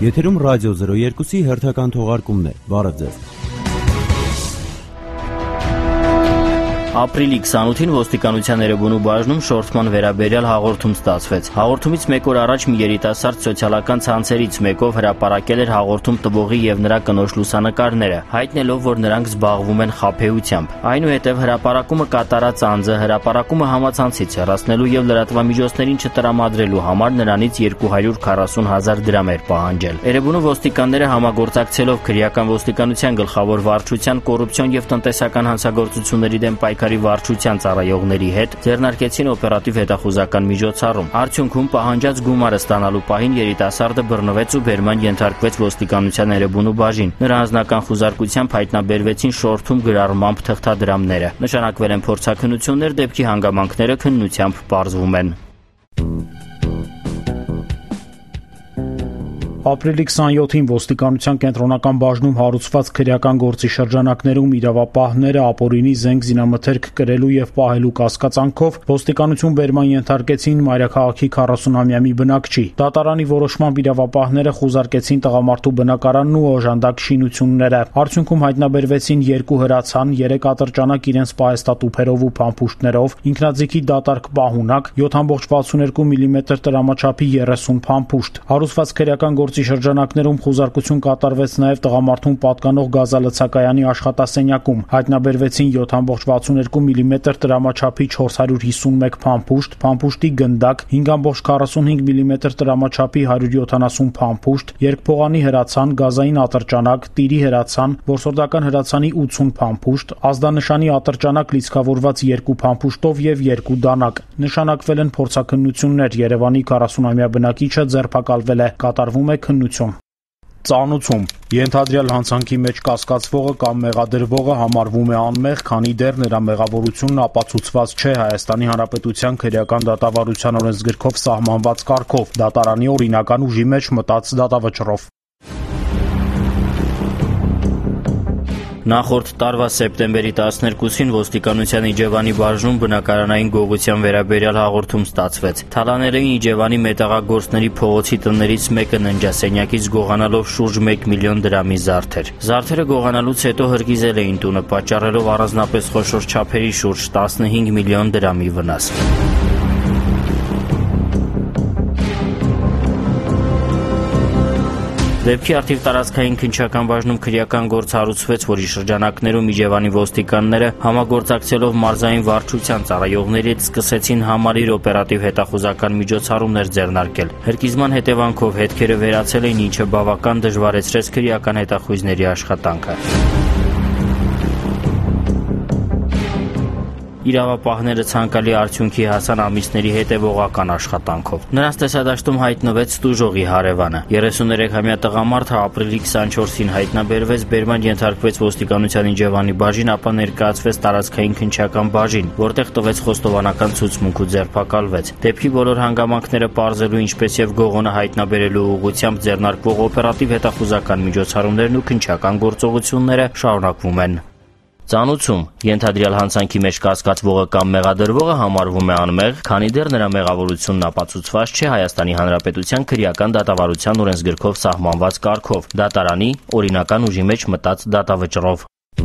Եթերում ռադիո 02-ի հերթական թողարկումն է։ Բարև ձեզ։ Ապրիլի 28-ին ոստիկանության Էրեբունու բաժնում շորթման վերաբերյալ հաղորդում ստացվեց։ Հաղորդումից մեկ օր առաջ մի երիտասարդ սոցիալական ցանցերից մեկով հրապարակել էր հաղորդում տվողի եւ նրա կնոջ լուսանկարները, հայտնելով, որ նրանք զբաղվում են խաբեությամբ։ Այնուհետև հրապարակումը կատարած անձը հրապարակումը համացանցից հեռացնելու եւ լրատվամիջոցներին չտրամադրելու համար նրանից 240,000 դրամ էր պահանջել։ Էրեբունու ոստիկանները համագործակցելով քրեական ոստիկանության գլխավոր վարչության կոռուպցիոն եւ տնտեսական հանցագործությունների դեմ պայքարի վարչության ծառայողների հետ ձեռնարկեցին օպերատիվ հետախուզական միջոցառում։ Արդյունքում պահանջած գումարը ստանալու պահին երիտասարդը բռնվեց ու բերման ենթարկվեց ոստիկանության Էրեբունու բաժին։ Նրա անձնական խուզարկությամբ հայտնաբերվեցին շորթում գրառմամբ թղթադրամները։ Նշանակվել են փորձաքննություններ, դեպքի հանգամանքները քննությամբ պարզվում են։ Ապրիլի 27-ին ոստիկանության կենտրոնական բաժնում հարուցված քրեական գործի շրջանակներում իրավապահները ապօրինի զենք զինամթերք կրելու եւ պահելու կասկածանքով ոստիկանություն բերման ենթարկեցին մայրաքաղաքի 40-ամյա մի բնակչի։ Դատարանի որոշմամբ իրավապահները խուզարկեցին տղամարդու բնակարանն ու օժանդակ շինությունները։ Արդյունքում հայտնաբերվեցին 2 հրացան, 3 ատրճանակ իրենց պահեստատուփերով ու փամփուշտներով, ինքնաձիգի դատարկ պահունակ, 7.62 մմ տրամաչափի 30 փամփուշտ։ Հարուցված քրեական գործի շրջանակներում խուզարկություն կատարվեց նաև տղամարդուն պատկանող գազալցակայանի աշխատասենյակում։ Հայտնաբերվեցին 7.62 մմ տրամաչափի 451 փամփուշտ, փամփուշտի գնդակ, 5.45 մմ տրամաչափի 170 փամփուշտ, երկփողանի հրացան, գազային ատրճանակ, տիրի հրացան, որսորդական հրացանի 80 փամփուշտ, ազդանշանի ատրճանակ լիցքավորված 2 փամփուշտով եւ 2 դանակ։ Նշանակվել են փորձաքննություններ։ Երևանի 40-ամյա բնակիչը ձերբակալվել է, կատարվում է քննություն։ Ծանուցում ենթադրյալ հանցանքի մեջ կասկածվողը կամ մեղադրվողը համարվում է անմեղ, քանի դեռ նրա մեղավորությունն ապացուցված չէ Հայաստանի Հանրապետության քրեական դատավարության օրենսգրքով սահմանված կարգով, դատարանի օրինական ուժի մեջ մտած դատավճռով։ Նախորդ տարվա սեպտեմբերի 12-ին ոստիկանության Իջևանի բաժնում բնակարանային գողության վերաբերյալ հաղորդում ստացվեց։ Թալաներային Իջևանի մետաղագործների փողոցի տներից մեկը ննջասենյակից գողանալով շուրջ 1 միլիոն դրամի զարդեր։ Զարդերը գողանալուց հետո հրգիզել էին տունը, պատճառելով առանձնապես խոշոր չափերի շուրջ 15 միլիոն դրամի վնաս։ Դեպքի արդիվ տարածքային քննչական բաժնում քրեական գործ հարուցվեց, որի շրջանակներում Իջևանի ոստիկանները համագործակցելով մարզային վարչության ծառայողների հետ սկսեցին համալիր օպերատիվ հետախուզական միջոցառումներ ձեռնարկել։ Հրկիզման հետևանքով հետքերը վերացել էին, ինչը բավական դժվարեցրեց քրեական հետախույզների աշխատանքը։ Իրավապահները ցանկալի արդյունքի հասան ամիսների հետևողական աշխատանքով։ Նրանց տեսադաշտում հայտնվեց տուժողի հարևանը։ 33-ամյա տղամարդը ապրիլի 24-ին հայտնաբերվեց, բերման ենթարկվեց ոստիկանության Իջևանի բաժին, ապա ներկայացվեց տարածքային քննչական բաժին, որտեղ տվեց խոստովանական ցուցմունք ու ձերբակալվեց։ Դեպքի բոլոր հանգամանքները պարզելու, ինչպես եւ գողոնը հայտնաբերելու ուղղությամբ ձեռնարկվող օպերատիվ հետախուզական միջոցառումներն ու քննչական գործողությունները շարունակվում են։ Ծանուցում ենթադրյալ հանցանքի մեջ կասկածվողը կամ մեղադրվողը համարվում է անմեղ, քանի դեռ նրա մեղավորությունն ապացուցված չէ Հայաստանի Հանրապետության քրեական դատավարության օրենսգրքով սահմանված կարգով, դատարանի օրինական ուժի մեջ մտած դատավճռով։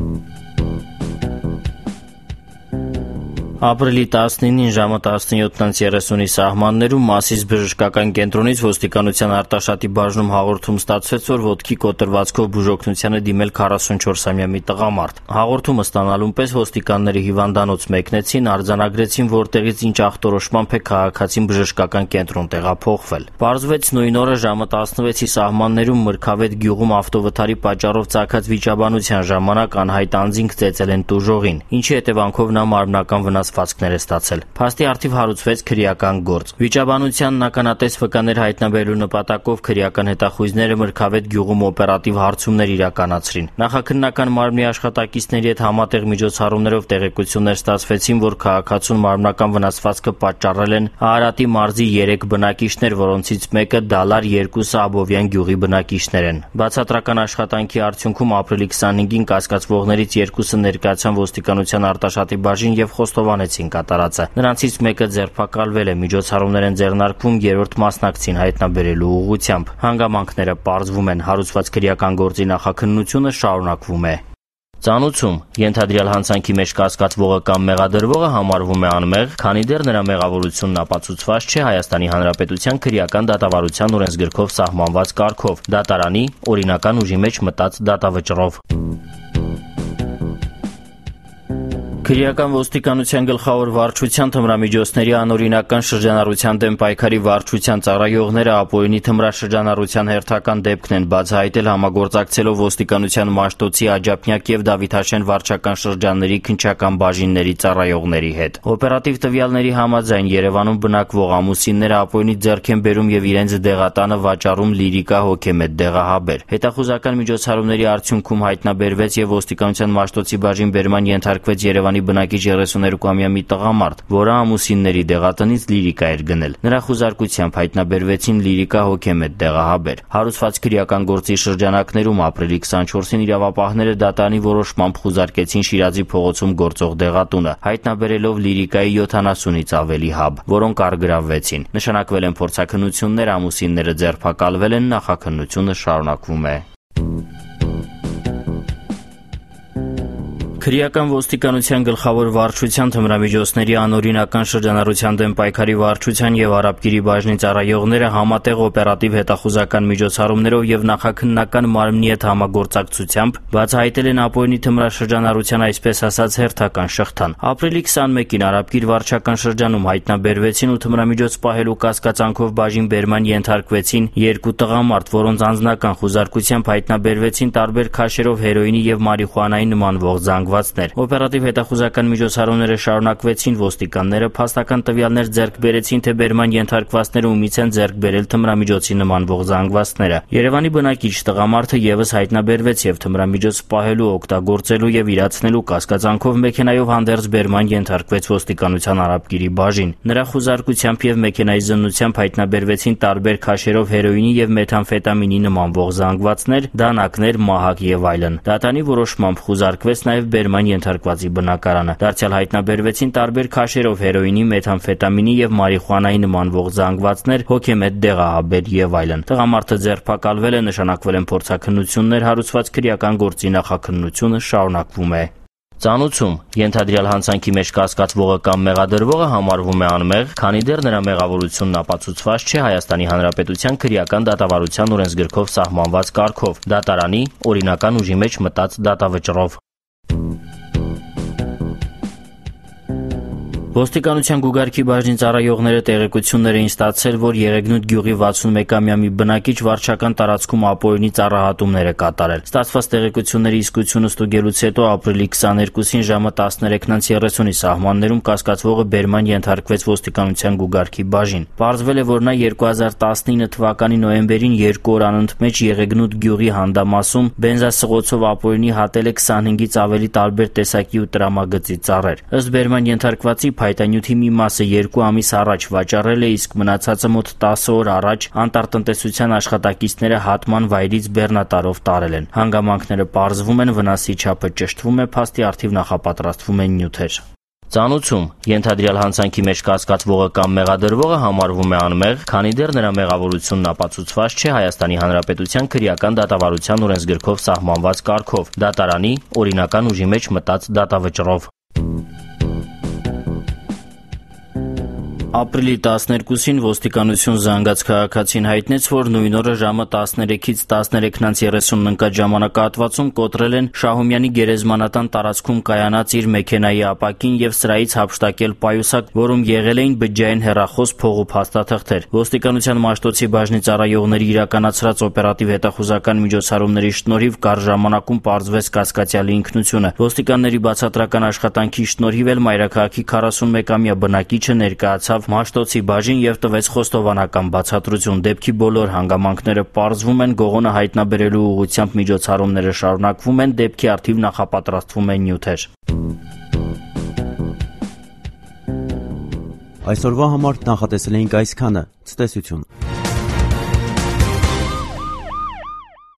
Ապրիլի 19-ին ժամը 17:30-ի սահմաններում Մասիս բժշկական կենտրոնից ոստիկանության Արտաշատի բաժնում հաղորդում ստացվեց, որ ոտքի կոտրվածքով բուժօգնությանը դիմել 44-ամյա մի տղամարդ։ Հաղորդումը ստանալուն պես ոստիկանները հիվանդանոց մեկնեցին, արձանագրեցին, որտեղից ինչ ախտորոշմամբ է քաղաքացին բժշկական կենտրոն տեղափոխվել։ Պարզվեց նույն օրը ժամը 16-ի սահմաններում Մրգավետ գյուղում ավտովթարի պատճառով ծագած վիճաբանության ժամանակ անհայտ անձինք ծեծել են տուժողին, ինչի հետևանքով նա մարմնական վնասվածքներ է ստացել։ Փաստի արդիվ հարուցվեց քրեական գործ։ Վիճաբանությանն ականատես վկաներ հայտնաբերելու նպատակով քրեական հետախույզները Մրգավետ գյուղում օպերատիվ հարցումներ իրականացրին։ Նախաքննական մարմնի աշխատակիցների հետ համատեղ միջոցառումներով տեղեկություններ ստացվեցին, որ քաղաքացուն մարմնական վնասվածքը պատճառել են Արարատի մարզի 3 բնակիչներ, որոնցից մեկը Դալար, 2-ը Աբովյան գյուղի բնակիչներ են։ Բացատրական աշխատանքի արդյունքում ապրիլի 25-ին կասկածվողներից 2-ը ներկայացան ոստիկանության Արտաշատի բաժին եւ խոստովանեցին պահպանեցին կատարածը։ Նրանցից մեկը ձերբակալվել է, միջոցառումներ են ձեռնարկվում երրորդ մասնակցին հայտնաբերելու ուղղությամբ։ Հանգամանքները պարզվում են, հարուցված քրեական գործի նախաքննությունը շարունակվում է։ Ծանուցում ենթադրյալ հանցանքի մեջ կասկածվողը կամ մեղադրվողը համարվում է անմեղ, քանի դեռ նրա մեղավորությունն ապացուցված չէ Հայաստանի Հանրապետության քրեական դատավարության օրենսգրքով սահմանված կարգով՝ դատարանի օրինական ուժի մեջ մտած դատավճռով։ Քրեական ոստիկանության գլխավոր վարչության թմրամիջոցների անօրինական շրջանառության դեմ պայքարի վարչության ծառայողները ապօրինի թմրաշրջանառության հերթական դեպքն են բացահայտել համագործակցելով ոստիկանության Մաշտոցի, Աջափնյակ եւ Դավիթաշեն վարչական շրջանների քննչական բաժինների ծառայողների հետ։ Օպերատիվ տվյալների համաձայն Երևանում բնակվող ամուսինները ապօրինի ձեռք են բերում եւ իրենց դեղատանը վաճառում լիրիկա հոգեմետ դեղահաբեր։ Հետախուզական միջոցառումների արդյունքում հայտնաբերվեց եւ ոստիկանության Մաշտոցի բաժին բերման ենթարկվեց Երևանի բնակիչ 32-ամյա մի տղամարդ, որը ամուսինների դեղատնից լիրիկա էր գնել։ Նրա խուզարկությամբ հայտնաբերվեցին լիրիկա հոգեմետ դեղահաբեր։ Հարուցված քրեական գործի շրջանակներում ապրիլի 24-ին իրավապահները դատարանի որոշմամբ խուզարկեցին Շիրազի փողոցում գործող դեղատունը, հայտնաբերելով լիրիկայի 70-ից ավելի հաբ, որոնք առգրավվեցին։ Նշանակվել են փորձաքննություններ, ամուսինները ձերբակալվել են, նախաքննությունը շարունակվում է։ Քրեական ոստիկանության գլխավոր վարչության թմրամիջոցների անօրինական շրջանառության դեմ պայքարի վարչության եւ Արաբկիրի բաժնի ծառայողները համատեղ օպերատիվ հետախուզական միջոցառումներով եւ նախաքննական մարմնի հետ համագործակցությամբ բացահայտել են ապօրինի թմրաշրջանառության այսպես ասած հերթական շղթան։ Ապրիլի 21-ին Արաբկիր վարչական շրջանում հայտնաբերվեցին ու թմրամիջոց պահելու կասկածանքով բաժին բերման ենթարկվեցին երկու տղամարդ, որոնց անձնական խուզարկությամբ հայտնաբերվեցին տարբեր քաշերով հերոինի եւ մարիխուանայի նմանվող զանգվածներ։ Օպերատիվ հետախուզական միջոցառումները շարունակվեցին, ոստիկանները փաստական տվյալներ ձեռք բերեցին, թե բերման ենթարկվածները ումից են ձեռք բերել թմրամիջոցի նմանվող զանգվածները։ Երևանի բնակիչ տղամարդը եւս հայտնաբերվեց եւ թմրամիջոց պահելու, օգտագործելու եւ իրացնելու կասկածանքով մեքենայով հանդերձ բերման ենթարկվեց ոստիկանության Արաբկիրի բաժին։ Նրա խուզարկությամբ եւ մեքենայի զննությամբ հայտնաբերվեցին տարբեր քաշերով հերոինի եւ մեթամֆետամինի նմանվող զանգվածներ, դանակներ, մահակ եւ այլն։ Դատարանի որոշմամբ խուզարկվեց նաեւ բերման ենթարկվածի բնակարանը։ Դարձյալ հայտնաբերվեցին տարբեր քաշերով հերոինի, մեթամֆետամինի եւ մարիխուանայի նմանվող զանգվածներ, հոգեմետ դեղահաբեր եւ այլն։ Տղամարդը ձերբակալվել է, նշանակվել են փորձաքննություններ, հարուցված քրեական գործի նախաքննությունը շարունակվում է։ Ծանուցում ենթադրյալ հանցանքի մեջ կասկածվողը կամ մեղադրվողը համարվում է անմեղ, քանի դեռ նրա մեղավորությունն ապացուցված չէ Հայաստանի Հանրապետության քրեական դատավարության օրենսգրքով սահմանված կարգով՝ դատարանի օրինական ուժի մեջ մտած դատավճռով։ Ոստիկանության գուգարքի բաժնի ծառայողները տեղեկություններ էին ստացել, որ Եղեգնուտ գյուղի 61-ամյա մի բնակիչ վարչական տարածքում ապօրինի ծառահատումներ է կատարել։ Ստացված տեղեկությունների իսկությունը ստուգելուց հետո ապրիլի 22-ին ժամը 13:30-ի սահմաններում կասկածվողը բերման ենթարկվեց ոստիկանության գուգարքի բաժին։ Պարզվել է, որ նա 2019 թվականի նոյեմբերին 2 օր անընդմեջ Եղեգնուտ գյուղի հանդամասում բենզասղոցով ապօրինի հատել է 25-ից ավելի տարբեր տեսակի ու տրամագծի ծառեր։ Ըստ բերման ենթարկվածի փայտանյութի մի մասը 2 ամիս առաջ վաճառել է, իսկ մնացածը մոտ 10 օր առաջ անտարտնտեսության աշխատակիցները հատման վայրից բեռնատարով տարել են։ Հանգամանքները պարզվում են, վնասի չափը ճշտվում է, փաստի առթիվ նախապատրաստվում են նյութեր։ Ծանուցում ենթադրյալ հանցանքի մեջ կասկածվողը կամ մեղադրվողը համարվում է անմեղ, քանի դեռ նրա մեղավորությունն ապացուցված չէ Հայաստանի Հանրապետության քրեական դատավարության օրենսգրքով սահմանված կարգով՝ դատարանի օրինական ուժի մեջ մտած դատավճռով։ Ապրիլի 12-ին ոստիկանություն զանգած քաղաքացին հայտնեց, որ նույն օրը ժամը 13-ից 13:30 ընկած ժամանակահատվածում կոտրել են Շահումյանի գերեզմանատան տարածքում կայանած իր մեքենայի ապակին եւ սրայից հափշտակել պայուսակ, որում եղել էին բջջային հեռախոս, փող ու փաստաթղթեր։ Ոստիկանության Մաշտոցի բաժնի ծառայողների իրականացրած օպերատիվ հետախուզական միջոցառումների շնորհիվ կարճ ժամանակում պարզվեց կասկածյալի ինքնությունը։ Ոստիկանների բացատրական աշխատանքի շնորհիվ էլ մայրաքաղաքի 41-ամյա բնակիչը ներկայացավ Մաշտոցի բաժին եւ տվեց խոստովանական բացատրություն։ Դեպքի բոլոր հանգամանքները պարզվում են, գողոնը հայտնաբերելու ուղղությամբ միջոցառումները շարունակվում են, դեպքի առթիվ նախապատրաստվում են նյութեր։ Այսօրվա համար նախատեսել էինք այսքանը։ Ցտեսություն։